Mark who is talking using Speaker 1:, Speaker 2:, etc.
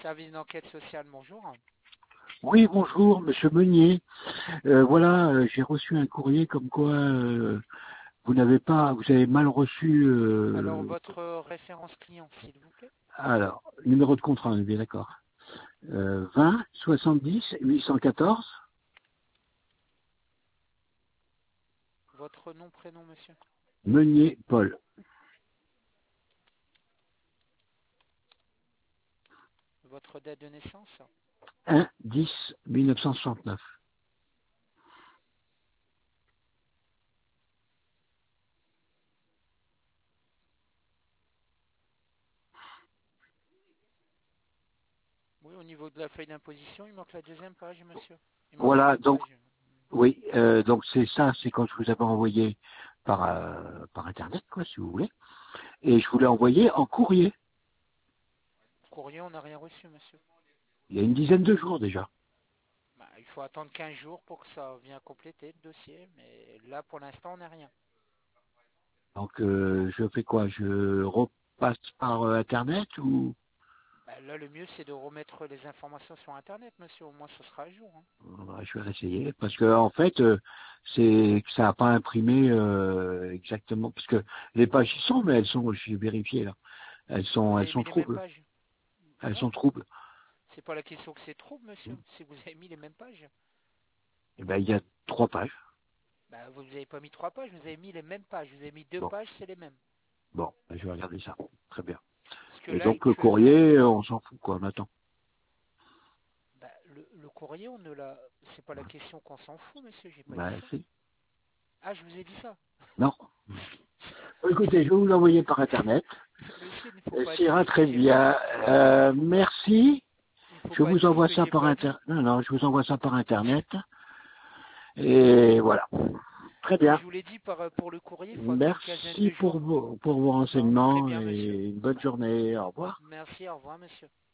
Speaker 1: Service d'enquête sociale, bonjour.
Speaker 2: Oui, bonjour, Monsieur Meunier. Voilà, j'ai reçu un courrier comme quoi vous avez mal reçu.
Speaker 1: Alors, votre référence client, s'il vous plaît.
Speaker 2: Alors, numéro de contrat, on est bien d'accord. 20 70 814.
Speaker 1: Votre nom, prénom, monsieur.
Speaker 2: Meunier Paul.
Speaker 1: Votre date de naissance.
Speaker 2: 1 10 1969.
Speaker 1: Oui, au niveau de la feuille d'imposition, il manque la deuxième page, monsieur. Il manque les
Speaker 2: Voilà,
Speaker 1: deux
Speaker 2: donc
Speaker 1: pages.
Speaker 2: oui, donc c'est ça, c'est quand je vous avais envoyé par internet, quoi, si vous voulez. Et je vous l'ai envoyé en courrier.
Speaker 1: Courrier, on n'a rien reçu, monsieur.
Speaker 2: Il y a une dizaine de jours déjà.
Speaker 1: Bah, il faut attendre 15 jours pour que ça vienne compléter le dossier, mais là, pour l'instant, on n'a rien.
Speaker 2: Donc je fais quoi? Je repasse par internet ou
Speaker 1: Bah, là, le mieux, c'est de remettre les informations sur Internet, monsieur. Au moins, ce sera à jour, hein.
Speaker 2: je vais essayer parce que en fait c'est que ça n'a pas imprimé exactement parce que les pages y sont mais elles sont, j'ai vérifié là,
Speaker 1: Vous
Speaker 2: elles
Speaker 1: avez
Speaker 2: sont
Speaker 1: mis les mêmes
Speaker 2: troubles,
Speaker 1: pages?
Speaker 2: elles
Speaker 1: Non,
Speaker 2: sont troubles.
Speaker 1: c'est pas la question que c'est trouble, monsieur. Si vous avez mis les mêmes pages.
Speaker 2: Et ben il y a 3 pages.
Speaker 1: Bah, vous n'avez pas mis 3 pages, vous avez mis les mêmes pages. Vous avez mis deux
Speaker 2: Bon,
Speaker 1: pages, c'est les mêmes.
Speaker 2: bon, ben, je vais regarder ça. Très bien.
Speaker 1: Parce que
Speaker 2: Et
Speaker 1: là,
Speaker 2: donc le
Speaker 1: actuellement,
Speaker 2: courrier, on s'en fout quoi, on attend.
Speaker 1: bah, le courrier, on ne l'a. C'est pas la question qu'on s'en fout, monsieur. J'ai pas dit
Speaker 2: Ben
Speaker 1: ça.
Speaker 2: si.
Speaker 1: Ah, je vous ai dit ça.
Speaker 2: Non. Écoutez, je vais vous l'envoyer par internet.
Speaker 1: Monsieur, il ne faut
Speaker 2: Et
Speaker 1: pas
Speaker 2: ça ira
Speaker 1: dire que
Speaker 2: très
Speaker 1: j'ai pas
Speaker 2: bien.
Speaker 1: dit. Il faut,
Speaker 2: Merci.
Speaker 1: il faut
Speaker 2: Je
Speaker 1: pas
Speaker 2: vous
Speaker 1: dire
Speaker 2: envoie
Speaker 1: que
Speaker 2: ça
Speaker 1: j'ai
Speaker 2: par
Speaker 1: pas dit.
Speaker 2: internet. Non, non, je vous envoie ça par internet. Et voilà. Très
Speaker 1: Mais
Speaker 2: bien.
Speaker 1: je vous l'ai dit pour le courrier, il faut attendre une quinzaine
Speaker 2: Merci
Speaker 1: de jours.
Speaker 2: pour vos
Speaker 1: Non, très
Speaker 2: renseignements
Speaker 1: bien, monsieur.
Speaker 2: et une bonne journée. Au revoir.
Speaker 1: Merci, au revoir, monsieur.